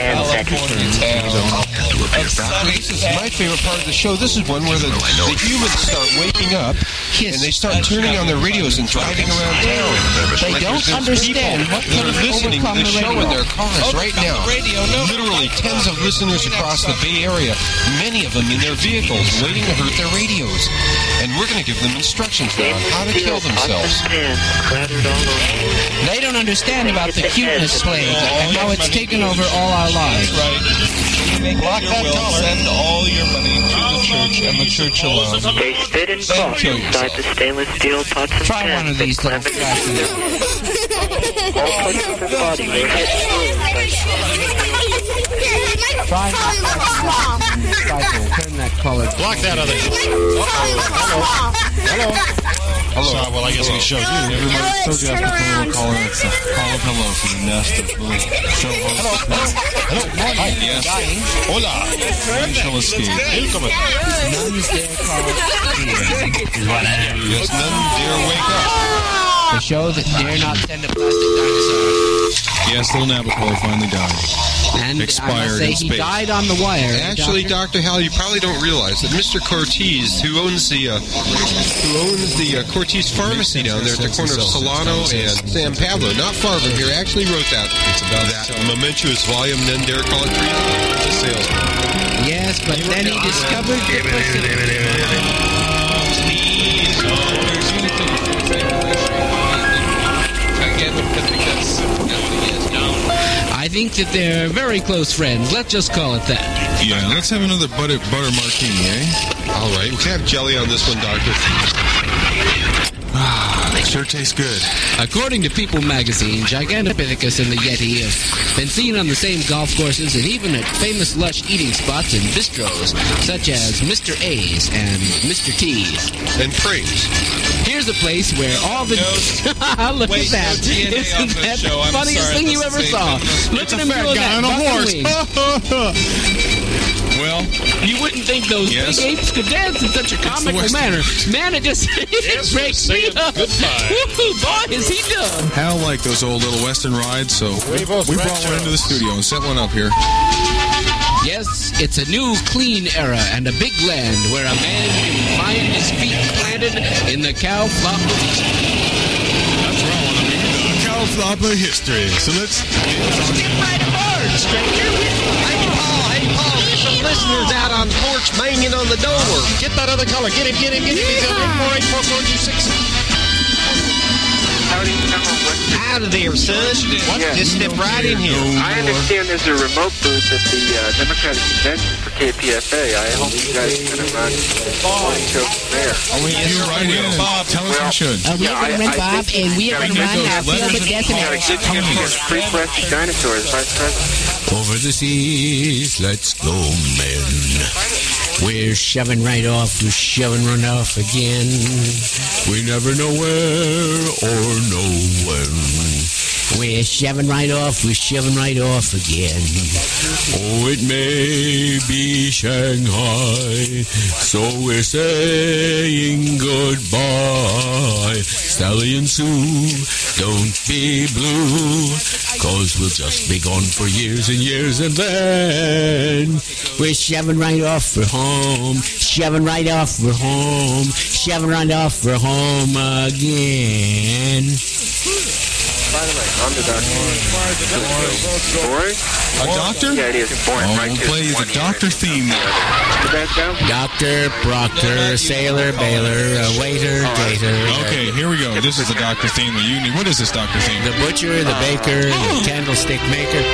This is my favorite part of the show. This is one where the, the humans start waking up and they start turning on their radios and driving around town. They Like don't there's- there's understand people what that can are listening to overcome the the show radio. in their cars right now. Literally tens of listeners across the Bay Area, many of them in their vehicles, waiting to hurt their radios. And we're going to give them instructions now on how to kill themselves. They don't understand about the cuteness slave and how it's taken over all our lives. Block that collar. Send all your money to the church and the church alone. They spit and cough inside the stainless steel pots and Try pans one of that these little clamor flashes. all parts of her body were hit Try Turn that collar. Block that other. Hello. Hello. So, well, I guess we showed you. Everybody told you I put the little collar. It's a call of hello from the nest of little show hosts. Hello. Hello. Hi. Yes. Hola. We shall escape. Welcome. Nuns dare call is what I am. Yes, none dare wake up. The show that dare not send a plastic dinosaur. Yes, little Nabokov finally died. And Expired I in must say space. he died on the wire. Actually, Doctor. Doctor Hal, you probably don't realize that Mister Cortez, who owns the uh, who owns the uh, Cortez Pharmacy down there at the corner of Solano and San Pablo, not far from here, actually wrote that that momentous volume. Then dare call it treason. It's a salesman. Yes, but then he discovered duplicity. I think that they're very close friends. Let's just call it that. Yeah, let's have another butter butter martini, eh? All right, we can have jelly on this one, Doctor. Ah, Sure tastes good. According to People magazine, Gigantopithecus and the Yeti have been seen on the same golf courses and even at famous lush eating spots and bistros, such as Mister A's and Mister T's. And praise. Here's a place where all the... Look Wait, at that. no D N A Isn't on the that show. the I'm funniest sorry, thing it you ever doesn't saw? say- Look It's at a him fat doing guy that. on a bucking horse. wings. Well, you wouldn't think those yes. big apes could dance in such a comical Western- manner. Man, it just it breaks me up. Woo-hoo, boy, is he done. Hal liked those old little Western rides, so we brought one into the studio and set one up here. Yes, it's a new, clean era and a big land where a man can find his feet planted in the cow flop of history. That's where I want to be. The cow flop of history. So let's get right hard, stranger. Hey, Paul, hey, Paul, there's some listeners out on the porch banging on the door. Get that other color. Get him, get him, get him. He's at four eight four four two six. Out of there, son. What? Yeah. Just step right in here. I understand there's a remote booth at the uh, Democratic Convention for K P F A. I hope you guys are going to run one show from there. Oh, we you right in. Bob, tell us you should. Uh, we're going to run Bob, and we are going to run our field of death. Free plastic dinosaurs, Vice President. Over the seas, let's go, men. We're shoving right off to shoving right off again. We never know where or know when. We're shoving right off, we're shoving right off again. Oh, it may be Shanghai, so we're saying goodbye. Sally and Sue, don't be blue, cause we'll just be gone for years and years, and then we're shoving right off for home, shoving right off for home, shoving right off for home again. By the way, I'm the doctor. Boring? A doctor? Yeah, it is. Boring. Oh, right we'll to play the one doctor theme. Did that go? Doctor, Proctor, Sailor, Baylor, uh, Waiter, Gator. Okay, here we go. This is the doctor theme that you need. What is this doctor theme? The butcher, the baker, the candlestick maker.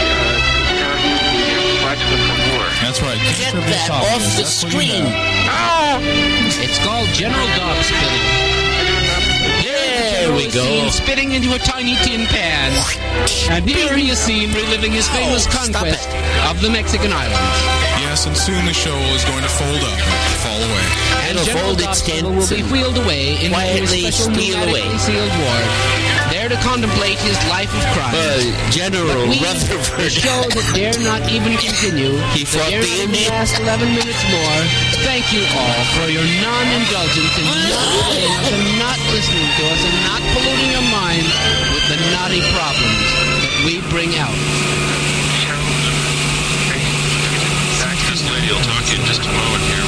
That's right. Get that off the screen. Oh! It's called General Dog Spitting. There we go. Seen spitting into a tiny tin pan. And here he is seen reliving his famous conquest of the Mexican islands. Yes, and soon the show is going to fold up and fall away. And General Dogspittle will be wheeled away in his special pneumatically sealed ward, there to contemplate his life of crime. Uh, General we, Rutherford. The show that dare not even continue, He fought that dare the not even last eleven minutes more. Thank you all for your non-indulgence in not playing us and not listening to us and not polluting your mind with the naughty problems that we bring out. This lady will talk to you in just a moment here.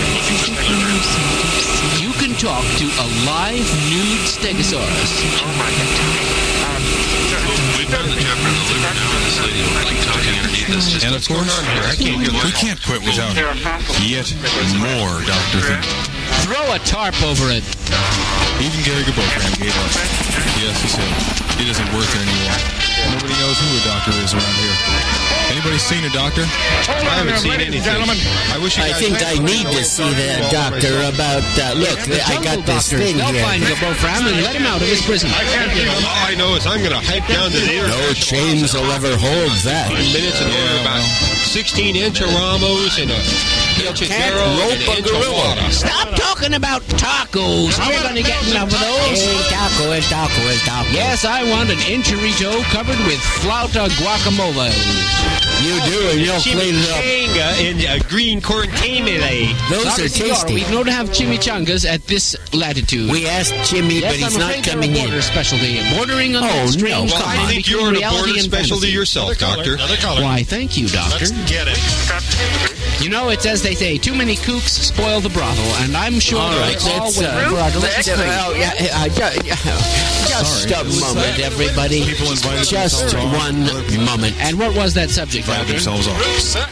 You can talk to a live nude Stegosaurus. Oh my God. We've done the chapter in the liver now, and this lady will like talking underneath us. Just And of course, I can't get we can't quit without yet more doctor theme. Throw a tarp over it. Even Gary Gabokran gave up. Yes, he said he doesn't work there anymore. Nobody knows who a doctor is around here. Anybody seen a doctor? I haven't seen anything. I wish you I guys think had I need to see the doctor about, uh, look, I got this thing They'll here. find Gabofram and let him out of his prison. I can't get him. All I know is I'm going to hike down to the air. No chains will ever hold that. Minutes and order about sixteen inch Ramos and a inch of can't Darrow rope and a an inch of gorilla. water. Stop talking about tacos. We're going to get enough of those. El taco, el taco, el taco. Yes, I want an enchilito covered with flauta guacamole. You do, and you'll clean it up. Chimichanga and uh, green corn came-in-a. Those Sorry, are senor, tasty. we know to have chimichangas at this latitude. We asked Jimmy, yes, but he's I'm not afraid they're coming a border in. specialty, bordering on Oh, that no, strange come line on. I think between you're a reality border and specialty fantasy. yourself, Doctor. Why, thank you, doctor. Let's get it. You know, it's as they say, too many kooks spoil the brothel, and I'm sure All right, it's all let's, with uh, brothel. let's, uh, oh, yeah, uh, ju- just Sorry. a moment, everybody. People invited Just themselves off. one moment. And what was that subject, Invited doctor? themselves off.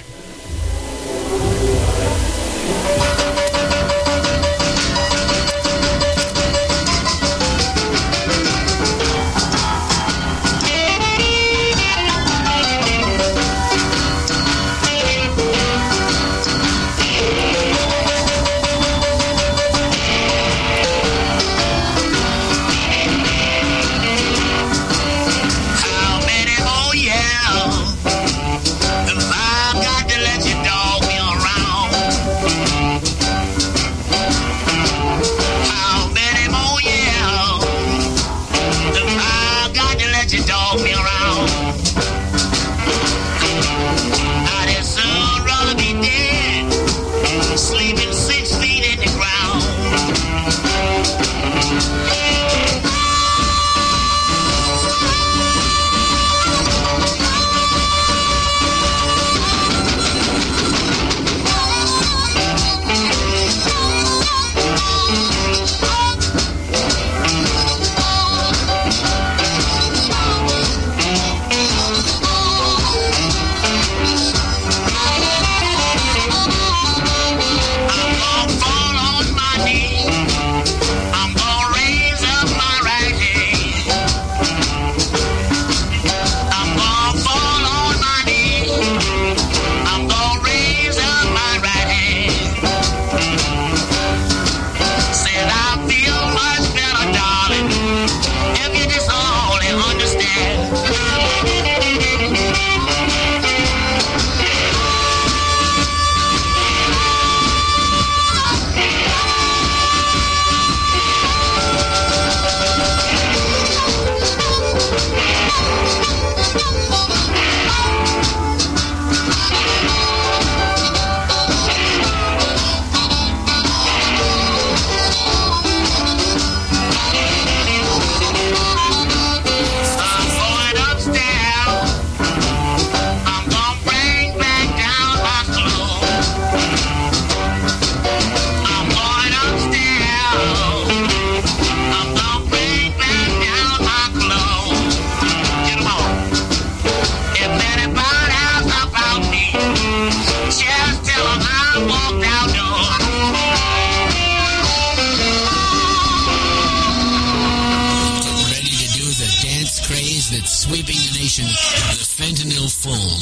station, the Fentanyl Fold.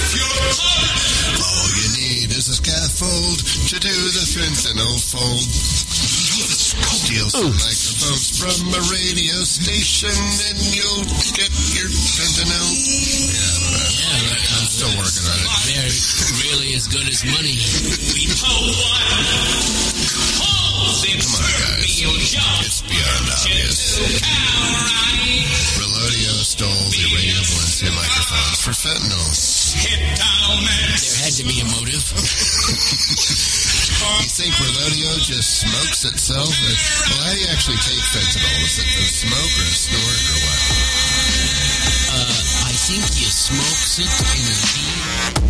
All you need is a scaffold to do the fentanyl fold. Steal some microphones from a radio station and you'll get your fentanyl. Yeah, I don't know. Yeah, right, I'm still working on it. They're really as good as money. Come on, guys. It's beyond obvious. Relodio stole the Radio Valencia microphones for fentanyl. There had to be a motive. You think Relodio just smokes itself? Or, well, how do you actually take fentanyl? Is it a smoke or a snort or what? Uh, I think you smokes it in a deep...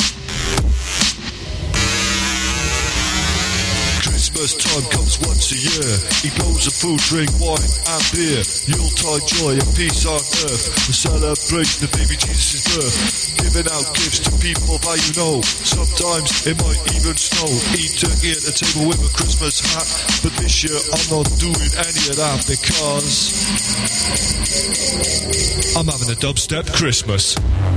Christmas time comes once a year. He blows a food, drink, wine and beer. Yuletide joy and peace on earth. We celebrate the baby Jesus' birth. Giving out gifts to people that you know. Sometimes it might even snow. Eat turkey at the table with a Christmas hat. But this year I'm not doing any of that because I'm having a dubstep Christmas.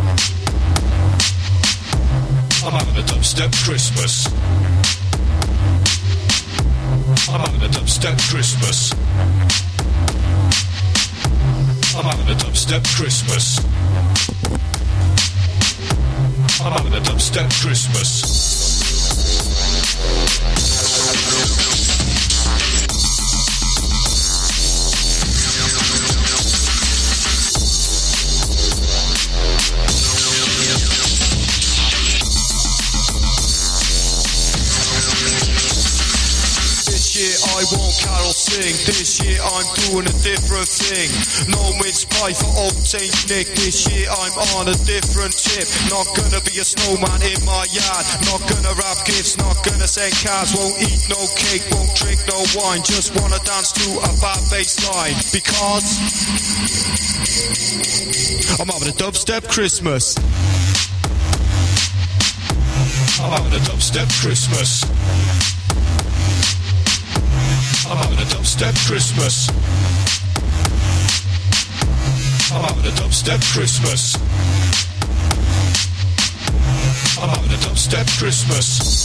I'm having a dubstep Christmas. I'm having a dubstep Christmas. I'm having a dubstep Christmas. I'm having a dubstep Christmas. I won't carol sing. This year I'm doing a different thing. No mince pie for old Saint Nick. This year I'm on a different tip. Not gonna be a snowman in my yard. Not gonna wrap gifts. Not gonna send cards. Won't eat no cake. Won't drink no wine. Just wanna dance to a bad bass line. Because I'm having a dubstep Christmas. I'm having a dubstep Christmas. I'm having a dubstep Christmas. I'm having a dubstep Christmas. I'm having a dubstep Christmas.